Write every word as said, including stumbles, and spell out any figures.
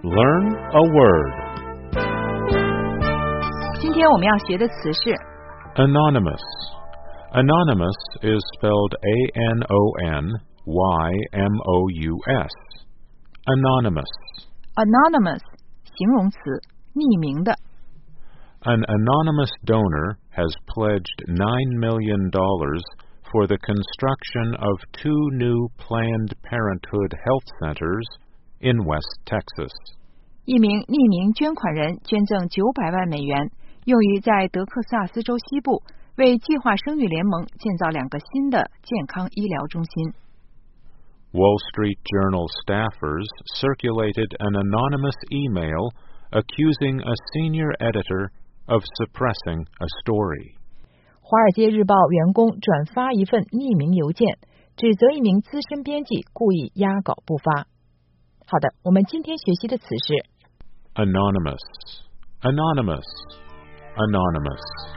Learn a word. 今天我们要学的词是 Anonymous. Anonymous is spelled A N O N Y M O U S. Anonymous. anonymous 形容词，匿名的。 An anonymous donor has pledged nine million dollars for the construction of two new Planned Parenthood health centers in West Texas. 一名匿名捐款人捐赠九百万美元，用于在德克萨斯州西部为计划生育联盟建造两个新的健康医疗中心。 Wall Street Journal staffers circulated an anonymous email accusing a senior editor of suppressing a story. 华尔街日报员工转发一份匿名邮件，指责一名资深编辑故意压稿不发。好的，我们今天学习的词是 Anonymous. Anonymous. Anonymous.